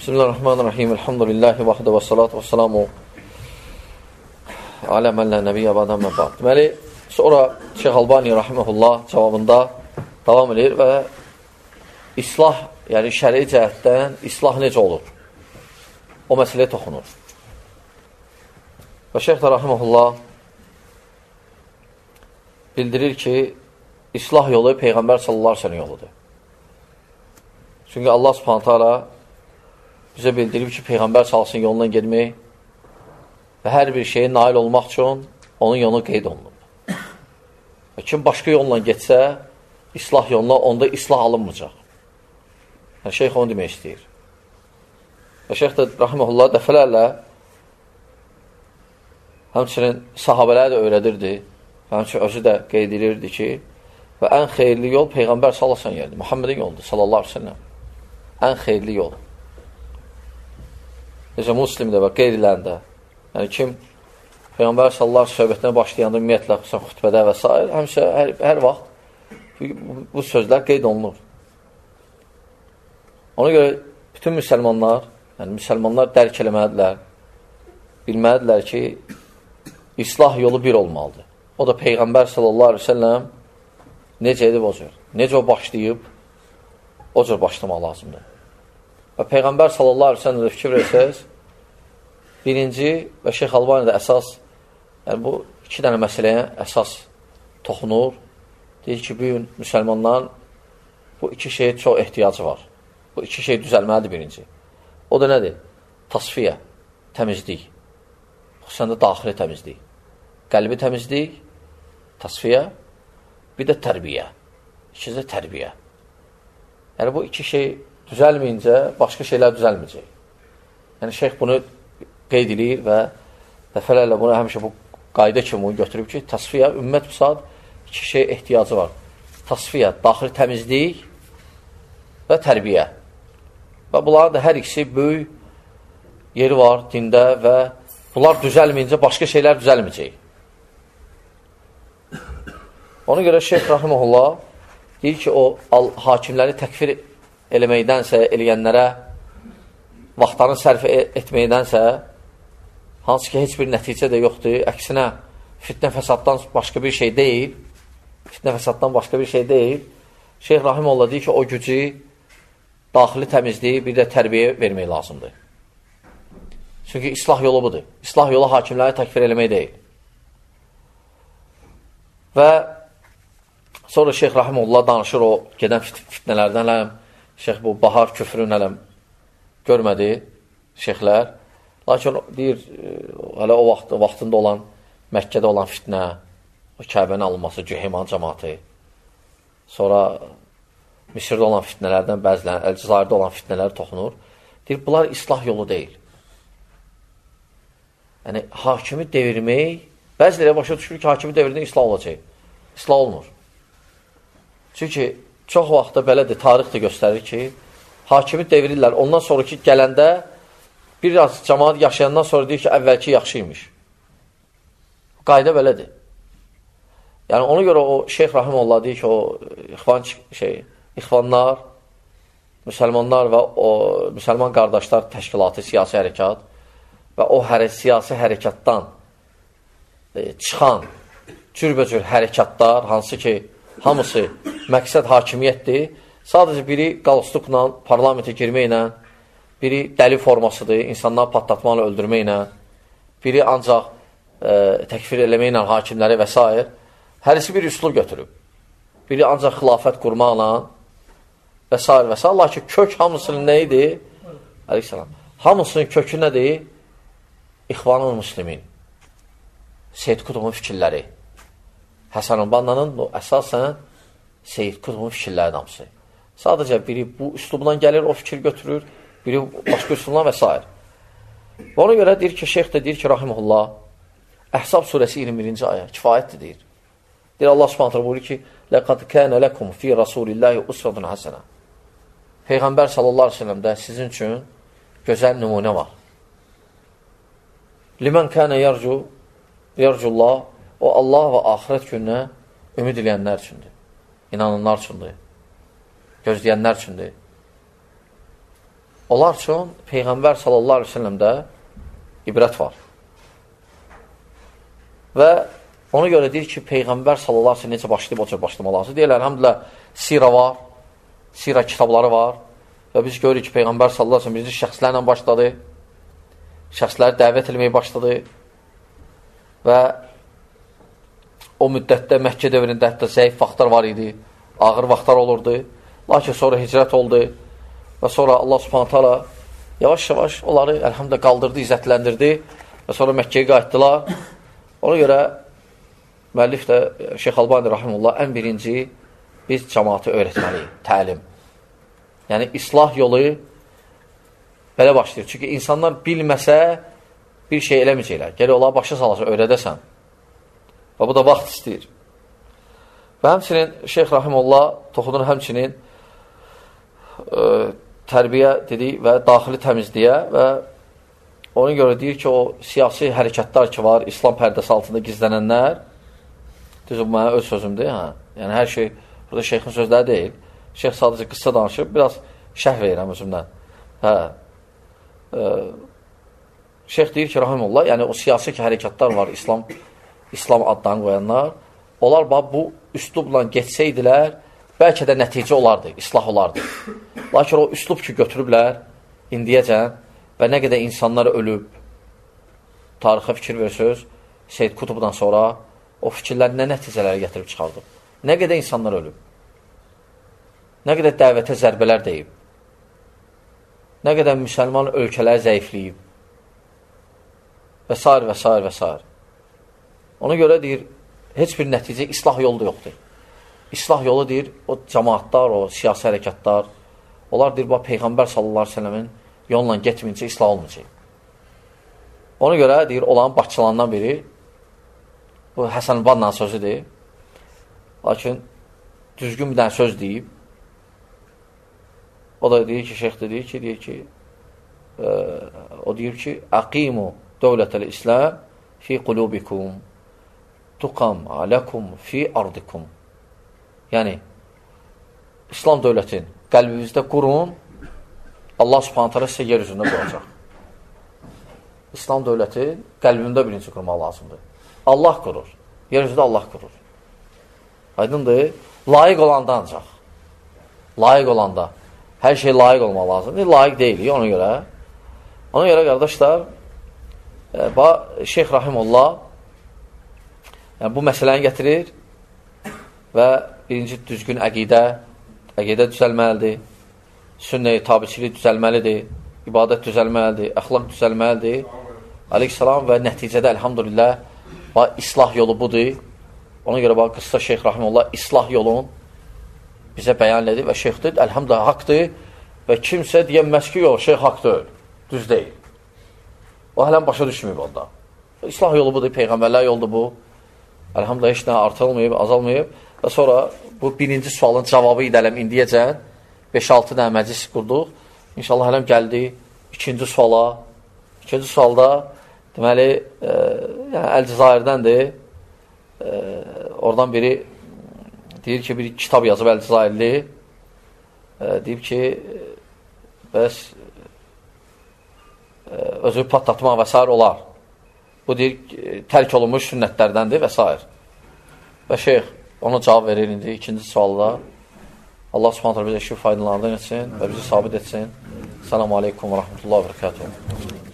Bismillahirrahmanirrahim. Elhamdülillahi vahdə və salatu və salamu alə mən lə nəbiyyə bədən mən ba'd. Deməli, sonra Şeyx Albani rahiməhullah cavabında davam edir və islah, yəni şəri cəhətdən islah necə olur? O məsələyə toxunur. Və Şeyx də rahiməhullah bildirir ki, islah yolu Peyğəmbər sallallahu aleyhi ve sellem yoludur. Çünki Allah subhanətə alə bizə bildirib ki, Peyğəmbər salsın yolundan gedmək və hər bir şeyə nail olmaq üçün onun yolu qeyd olunub. Və kim başqa yolla getsə, islah yoluna, onda islah alınmayacaq. Yəni, şeyx onu demək istəyir. Və şeyx də rahiməhullah dəfələrlə həmçinin sahabələri də öyrədirdi və həmçinin özü də qeyd edirdi ki, və ən xeyirli yol Peyğəmbər sallallahu aleyhi ve sellem Muhammedin yoludur, sallallahu aleyhi ve sellem. Ən xeyirli yol. Necə muslimdə və qeyrilərində. Yəni, kim Peyğəmbər sallallahu aleyhi söhbətinə başlayanda ümumiyyətlə, xütbədə və s. həmişə, hər vaxt bu sözlər qeyd olunur. Ona görə bütün müsəlmanlar, yəni müsəlmanlar dərk eləməlidirlər, bilməlidirlər ki, islah yolu bir olmalıdır. O da Peyğəmbər sallallahu aleyhi ve sellem necə edib o cür, necə o başlayıb, o cür başlamaq lazımdır. Və Peyğəmbər sallallahu aleyhi ve sellem fikir versəz, birinci və Şeyx Albani də əsas, yəni bu iki dənə məsələyə əsas toxunur. Deyir ki, bugün müsəlmanların bu iki şeyə çox ehtiyacı var. Bu iki şey düzəlməlidir birinci. O da nədir? Tasfiyə, təmizlik. Xüsusən də daxili təmizlik. Qəlbi təmizlik, tasfiyə, bir də tərbiyə. İkisi də tərbiyə. Yəni, bu iki şey düzəlməyincə, başqa şeylər düzəlməyəcək. Yəni, şeyx bunu qeyd edir və dəfələrlə bunu həmişə bu qayda kimi bunu götürüb ki, tasfiyə, ümmət bu saat iki şey ehtiyacı var. Tasfiyə, daxili təmizlik və tərbiyə. Və bunların da hər ikisi böyük yeri var dində və bunlar düzəlməyincə başqa şeylər düzəlməyəcək. Ona görə Şeyx rahiməhullah deyir ki, o hakimləri təkfir eləməkdənsə, eləyənlərə vaxtlarını sərf etməkdənsə, hansı ki, heç bir nəticə də yoxdur, əksinə fitnə fəsaddan başqa bir şey deyil, Şeyx rahiməhullah deyir ki, o gücü daxili təmizliyi, bir də tərbiyə vermək lazımdır. Çünki islah yolu budur. İslah yolu hakimləri təkfir eləmək deyil. Və sonra Şeyx rahiməhullah danışır o gedən fitnələrdən, Şeyx bu bahar küfrün görmədi şeyxlər. Lakin deyir, hələ o vaxtında olan, Məkkədə olan fitnə, o Kəbənin alınması, Cüheyman cəmatı, sonra Misirdə olan fitnələrdən bəziləri, Əlcəzairdə olan fitnələr toxunur. Deyir, bunlar islah yolu deyil. Yəni, hakimi devirmək, bəziləri başa düşür ki, hakimi devirdən islah olacaq. İslah olmur. Çünki çox vaxtda belədir, tarix də göstərir ki, hakimi devirirlər. Ondan sonraki gələndə biraz cəmaat yaşayandan sonra deyir ki, əvvəlki yaxşıymış. Qayda belədir. Yəni, ona görə o Şeyx rahiməhullah deyir ki, o ixvanlar, müsəlmanlar və o müsəlman qardaşlar təşkilatı, siyasi hərəkat və o siyasi hərəkatdan çıxan cürbəcür hərəkatlar, hansı ki, hamısı məqsəd hakimiyyətdir. Sadəcə biri qalstukla, parlamentə girməklə, biri dəli formasıdır, insanları patlatmaqla, öldürməklə, biri ancaq təkfir eləməklə, hakimləri və s. Hərisi bir üslub götürüb. Biri ancaq xilafət qurmaqla və s. və s. Lakin kök hamısının nə idi? Əleyhissalam. Hamısının kökü nədir? İxvanın müslimin. Seyyid Qutbun fikirləri. Həsən Bannanın əsasən Seyyid Qutbun fikirləri damısı. Sadəcə biri bu üslubdan gəlir, o fikir götürür, biri başqa üslubdan və s. Ona görə deyir ki, şeyx də deyir ki, rahiməhullah, Əhzab surəsi 21-ci ayə, kifayətdir deyir. Deyir, Allah subhanətlə buyurur ki, لَقَدْ كَانَ لَكُمْ فِي رَسُولِ اللّٰهِ اُسْرَةٌ حَسَنًا Peyğəmbər sallallahu aleyhi ve sellemdə sizin üçün gözəl nümunə var. Limən kənə yercullah, o Allah və axirət gününə ümid eləyənlər üçündür. İnananlar üçündür. Gözləyənlər üçündür. onlar üçün Peyğəmbər sallallahu aleyhi ve sellemdə ibrət var. Və ona görə deyir ki, Peyğəmbər sallallahu aleyhi ve sellem necə başlayıb, o cür başlamalı lazım. Deyirlər, əlhamdülillah, sira var, sira kitabları var və biz görürük ki, Peyğəmbər sallallahu aleyhi ve sellem birinci şəxslərlə başladı, şəxsləri dəvət etməyə başladı və o müddətdə Məkkə dövründə hətta zəif vaxtlar var idi, ağır vaxtlar olurdu. Lakin sonra hicrət oldu və sonra Allah subhanət hala yavaş-yavaş onları əlhamdülillah qaldırdı, izzətləndirdi və sonra Məkkəyə qayıtdılar. Ona görə müəllif də Şeyx Albani rahimullah ən birinci biz cəmaatı öyrətməliyik, təlim. Yəni, islah yolu belə başlayır. Çünki insanlar bilməsə bir şey eləməyəcəklər. Gələ onlara başa salasa, öyrədəsən. Və bu da vaxt istəyir. Və həmçinin Şeyx Rahimullah toxunur həmçinin tərbiyə dedik və daxili təmizliyə və ona görə deyir ki, o siyasi hərəkətlər ki var, İslam pərdəsi altında gizlənənlər, düzü, bu mənə öz sözümdür, yəni hər şey, burada şeyxin sözləri deyil, şeyx sadəcə qıssa danışıb, biraz şərh verirəm özümdən. Şeyx deyir ki, Rahimullah, yəni o siyasi hərəkətlər var, İslam adlarını qoyanlar, onlar bu üslubla geçsəydilər, bəlkə də nəticə olardı, islah olardı. Lakin o üslub ki, götürüblər indiyəcən və nə qədər insanlar ölüb, tarixə fikir verirsiniz, Seyyid Qutubdan sonra o fikirlər nə nəticələri gətirib çıxardı? Nə qədər insanlar ölüb? Nə qədər dəvətə zərbələr deyib? Nə qədər müsəlman ölkələr zəifləyib? Və s. və s. və s. Ona görə deyir, heç bir nəticə islah yolu da yoxdur. İslah yolu deyir, o cəmaatlar, o siyasi hərəkətlər, onlar deyir, Peyğəmbər sallallahu aleyhi ve sellemin yolla getməyincə islah olmayacaq. Ona görə deyir, olan başçılarından biri, bu Həsən Bannanın sözüdür. Lakin düzgün bir dənə söz deyib. O da deyir ki, şeyx de deyir ki, o deyir ki, əqimu dövlətəl İslam fi qulubikum tuqam aləkum fi ardikum. Yəni, İslam dövlətin qəlbinizdə qurun, Allah subhanət hələ sizə yer üzündə quracaq. İslam dövləti qəlbində birinci qurmaq lazımdır. Allah qurur. Yer üzündə Allah qurur. Aydındır, layiq olanda ancaq. Layiq olanda. Hər şey layiq olmaq lazımdır. Layiq deyilik ona görə. Ona görə, qardaşlar, Şeyx Rahimullah bu məsələni gətirir və birinci düzgün əqidə düzəlməlidir, sünnə-i tabiçilik düzəlməlidir, ibadət düzəlməlidir, əxlaq düzəlməlidir. Aleyhissalam və nəticədə, əlhamdülillah, islah yolu budur. Ona görə, qıssa Şeyx Rahimullah islah yolun bizə bəyan edir və şeyx deyir, əlhamdülillah, haqdır və kimsə deyəməz ki, yox, şeyx haqdır, düz deyil. O, hələm başa düşməyib onda. İslah yolu budur, Peyğəmbərlər yoldur bu. Əlhamdülillah, heç nə artırılmayıb, azalmayıb və sonra bu birinci sualın cavabı idələm indiyəcən 5-6 dənə məclis qurduq. İnşallah hələm gəldi ikinci suala. İkinci sualda deməli, Əl-Cəzairdəndir. Oradan biri deyir ki, bir kitab yazıb Əl-Cəzairli. Deyib ki, bəs özü patlatmaq və s. olar. Bu deyir, tərk olunmuş sünnətlərdəndir və s. Və şeyx ona cavab verir indi ikinci sualda. Allah subhanətlə bizə şükür faydalarından etsin və bizi sabit etsin. Selamun aleykum və rəhmətullah və bərəkatuhu.